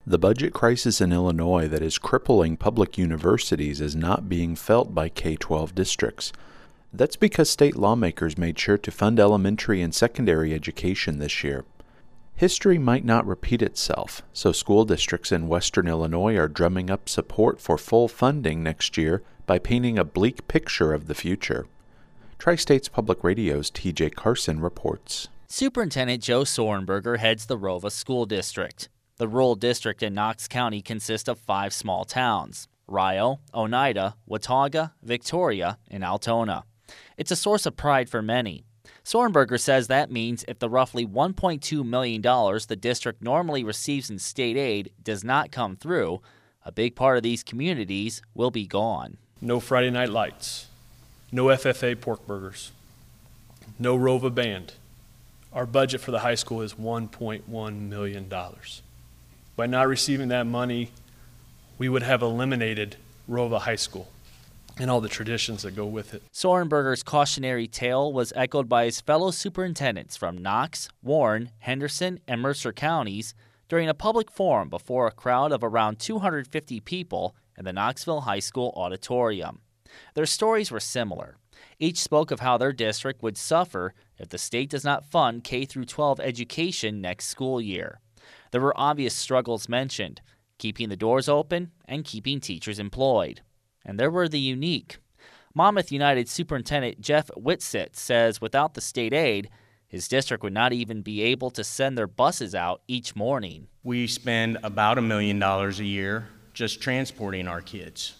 The budget crisis in Illinois that is crippling public universities is not being felt by K-12 districts. That's because state lawmakers made sure to fund elementary and secondary education this year. History might not repeat itself, so school districts in western Illinois are drumming up support for full funding next year by painting a bleak picture of the future. Tri-States Public Radio's TJ Carson reports. Superintendent Joe Sorenberger heads the Rova School District. The rural district in Knox County consists of 5 small towns: Rio, Oneida, Watauga, Victoria, and Altona. It's a source of pride for many. Sorenberger says that means if the roughly $1.2 million the district normally receives in state aid does not come through, a big part of these communities will be gone. No Friday Night Lights, no FFA pork burgers, no Rova band. Our budget for the high school is $1.1 million. By not receiving that money, we would have eliminated Rova High School and all the traditions that go with it. Sorenberger's cautionary tale was echoed by his fellow superintendents from Knox, Warren, Henderson, and Mercer counties during a public forum before a crowd of around 250 people in the Knoxville High School auditorium. Their stories were similar. Each spoke of how their district would suffer if the state does not fund K-12 education next school year. There were obvious struggles mentioned: keeping the doors open and keeping teachers employed. And there were the unique. Monmouth United Superintendent Jeff Whitsitt says without the state aid, his district would not even be able to send their buses out each morning. We spend about $1 million a year just transporting our kids.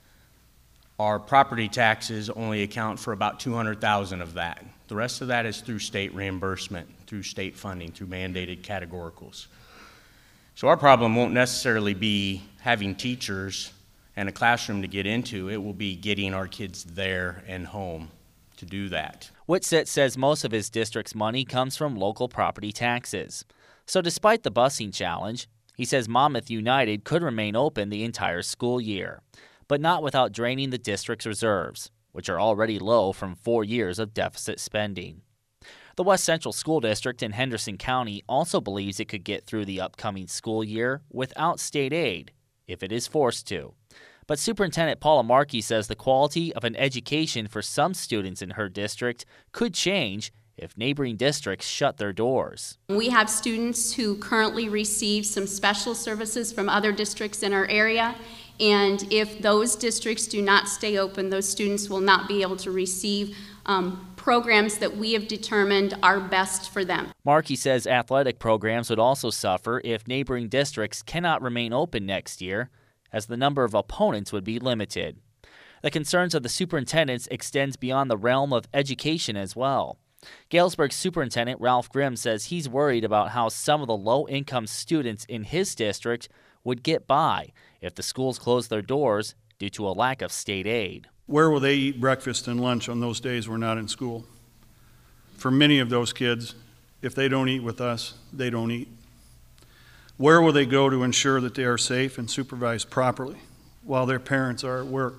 Our property taxes only account for about $200,000 of that. The rest of that is through state reimbursement, through state funding, through mandated categoricals. So our problem won't necessarily be having teachers and a classroom to get into. It will be getting our kids there and home to do that. Whitsitt says most of his district's money comes from local property taxes. So despite the busing challenge, he says Monmouth United could remain open the entire school year, but not without draining the district's reserves, which are already low from 4 years of deficit spending. The West Central School District in Henderson County also believes it could get through the upcoming school year without state aid, if it is forced to. But Superintendent Paula Markey says the quality of an education for some students in her district could change if neighboring districts shut their doors. We have students who currently receive some special services from other districts in our area, and if those districts do not stay open, those students will not be able to receive programs that we have determined are best for them. Markey says athletic programs would also suffer if neighboring districts cannot remain open next year, as the number of opponents would be limited. The concerns of the superintendents extends beyond the realm of education as well. Galesburg Superintendent Ralph Grimm says he's worried about how some of the low-income students in his district would get by if the schools close their doors due to a lack of state aid. Where will they eat breakfast and lunch on those days we're not in school? For many of those kids, if they don't eat with us, they don't eat. Where will they go to ensure that they are safe and supervised properly while their parents are at work?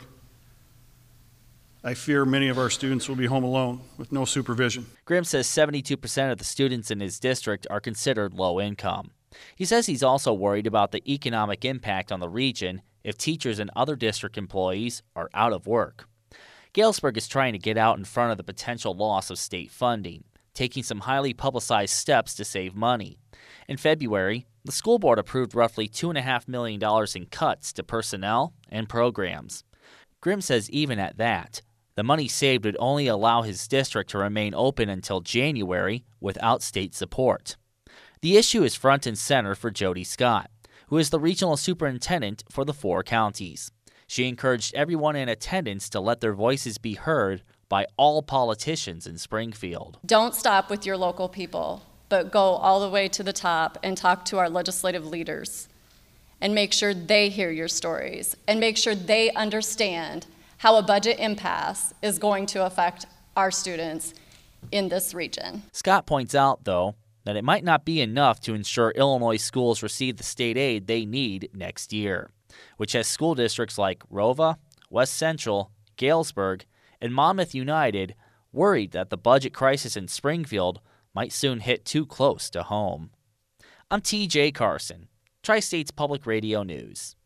I fear many of our students will be home alone with no supervision. Grimm says 72% of the students in his district are considered low income. He says he's also worried about the economic impact on the region if teachers and other district employees are out of work. Galesburg is trying to get out in front of the potential loss of state funding, taking some highly publicized steps to save money. In February, the school board approved roughly $2.5 million in cuts to personnel and programs. Grimm says even at that, the money saved would only allow his district to remain open until January without state support. The issue is front and center for Jody Scott, who is the regional superintendent for the 4 counties. She encouraged everyone in attendance to let their voices be heard by all politicians in Springfield. Don't stop with your local people, but go all the way to the top and talk to our legislative leaders and make sure they hear your stories and make sure they understand how a budget impasse is going to affect our students in this region. Scott points out, though, that it might not be enough to ensure Illinois schools receive the state aid they need next year, which has school districts like Rova, West Central, Galesburg, and Monmouth United worried that the budget crisis in Springfield might soon hit too close to home. I'm TJ Carson, Tri-States Public Radio News.